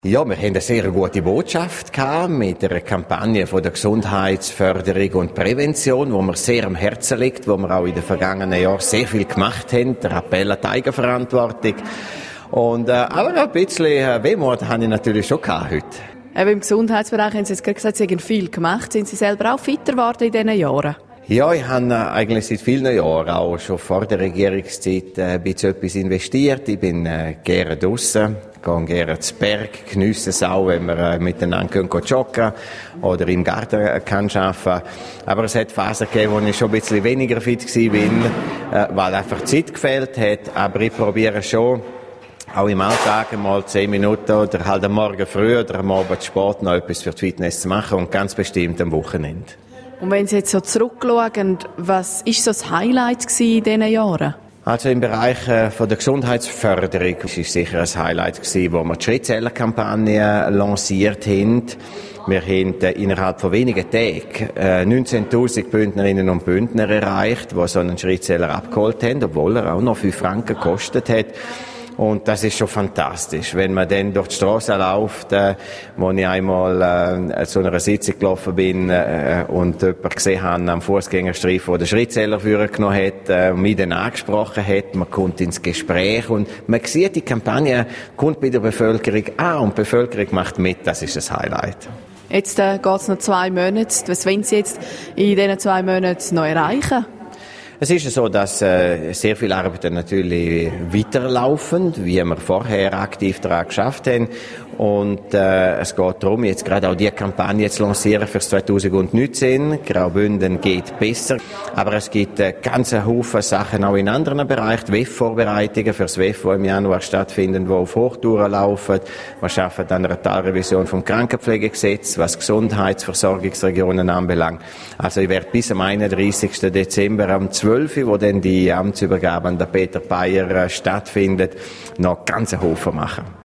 Ja, wir haben eine sehr gute Botschaft gehabt mit einer Kampagne von der Gesundheitsförderung und Prävention, wo mir sehr am Herzen liegt, wo wir auch in den vergangenen Jahren sehr viel gemacht haben. Der Appell an die Eigenverantwortung. Aber ein bisschen Wehmut habe ich natürlich schon gehabt heute. Im Gesundheitsbereich haben Sie jetzt gerade gesagt, Sie haben viel gemacht. Sind Sie selber auch fitter geworden in diesen Jahren? Ja, ich habe eigentlich seit vielen Jahren, auch schon vor der Regierungszeit, ein bisschen etwas investiert. Ich bin gerne draussen, gehe gerne zu Berg, geniesse es auch, wenn wir miteinander joggen oder im Garten arbeiten. Aber es hat Phasen gegeben, wo ich schon ein bisschen weniger fit war, weil einfach Zeit gefehlt hat. Aber ich probiere schon, auch im Alltag mal 10 Minuten oder halt am Morgen früh oder am Abend Sport noch etwas für die Fitness zu machen und ganz bestimmt am Wochenende. Und wenn Sie jetzt so zurückschauen, was war so das Highlight in diesen Jahren? Also im Bereich von der Gesundheitsförderung war es sicher ein Highlight gewesen, wo wir die Schrittzellerkampagne lanciert haben. Wir haben innerhalb von wenigen Tagen 19'000 Bündnerinnen und Bündner erreicht, die so einen Schrittzeller abgeholt haben, obwohl er auch noch 5 Franken gekostet hat. Und das ist schon fantastisch, wenn man dann durch die Straße läuft, wo ich einmal zu einer Sitzung gelaufen bin und jemanden gesehen habe am Fußgängerstreifen, der den Schrittzähler vorgenommen hat und mich dann angesprochen hat. Man kommt ins Gespräch und man sieht, die Kampagne kommt bei der Bevölkerung an und die Bevölkerung macht mit. Das ist das Highlight. Jetzt geht es noch 2 Monate. Was wollen Sie jetzt in diesen 2 Monaten noch erreichen? Es ist so, dass sehr viele Arbeiten natürlich weiterlaufen, wie wir vorher aktiv daran geschafft haben. Und es geht darum, jetzt gerade auch die Kampagne zu lancieren für 2019. Graubünden geht besser. Aber es gibt ganz Haufen Sachen auch in anderen Bereichen. Die WEF-Vorbereitungen für das WEF, die im Januar stattfinden, die auf Hochtouren laufen. Wir arbeiten an einer Teilrevision vom Krankenpflegegesetz, was Gesundheitsversorgungsregionen anbelangt. Also ich werde bis am 31. Dezember am 12., wo dann die Amtsübergabe an den Peter Bayer stattfindet, noch ganz Haufen machen.